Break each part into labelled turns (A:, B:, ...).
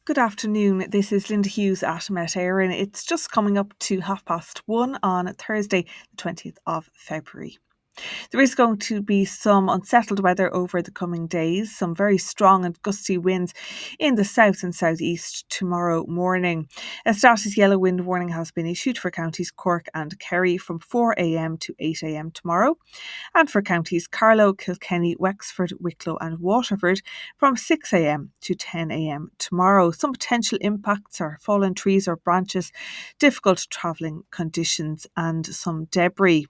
A: Good afternoon. This is Linda Hughes at Met Éireann. It's just coming up to 1:30 on Thursday, the 20th of February. There is going to be some unsettled weather over the coming days, some very strong and gusty winds in the south and southeast tomorrow morning. A status yellow wind warning has been issued for counties Cork and Kerry from 4 a.m. to 8 a.m. tomorrow, and for counties Carlow, Kilkenny, Wexford, Wicklow and Waterford from 6 a.m. to 10 a.m. tomorrow. Some potential impacts are fallen trees or branches, difficult travelling conditions and some debris.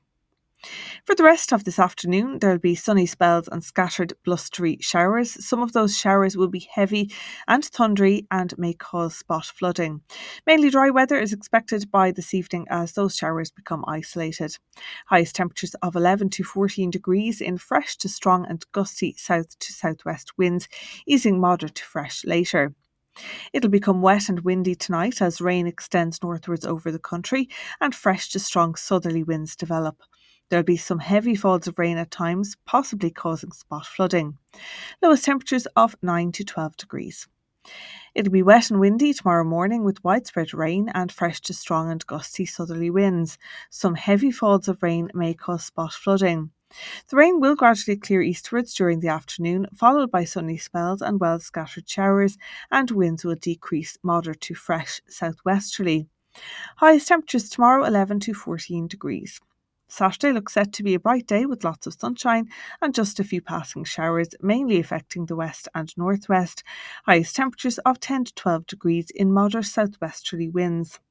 A: For the rest of this afternoon, there will be sunny spells and scattered blustery showers. Some of those showers will be heavy and thundery and may cause spot flooding. Mainly dry weather is expected by this evening as those showers become isolated. Highest temperatures of 11 to 14 degrees in fresh to strong and gusty south to southwest winds, easing moderate to fresh later. It'll become wet and windy tonight as rain extends northwards over the country and fresh to strong southerly winds develop. There'll be some heavy falls of rain at times, possibly causing spot flooding. Lowest temperatures of 9 to 12 degrees. It'll be wet and windy tomorrow morning with widespread rain and fresh to strong and gusty southerly winds. Some heavy falls of rain may cause spot flooding. The rain will gradually clear eastwards during the afternoon, followed by sunny spells and well scattered showers, and winds will decrease moderate to fresh southwesterly. Highest temperatures tomorrow 11 to 14 degrees. Saturday looks set to be a bright day with lots of sunshine and just a few passing showers, mainly affecting the west and northwest. Highest temperatures of 10 to 12 degrees in moderate southwesterly winds.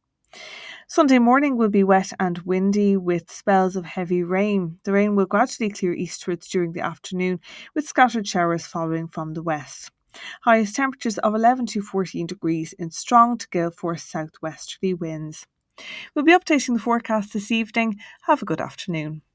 A: Sunday morning will be wet and windy with spells of heavy rain. The rain will gradually clear eastwards during the afternoon with scattered showers following from the west. Highest temperatures of 11 to 14 degrees in strong to gale force southwesterly winds. We'll be updating the forecast this evening. Have a good afternoon.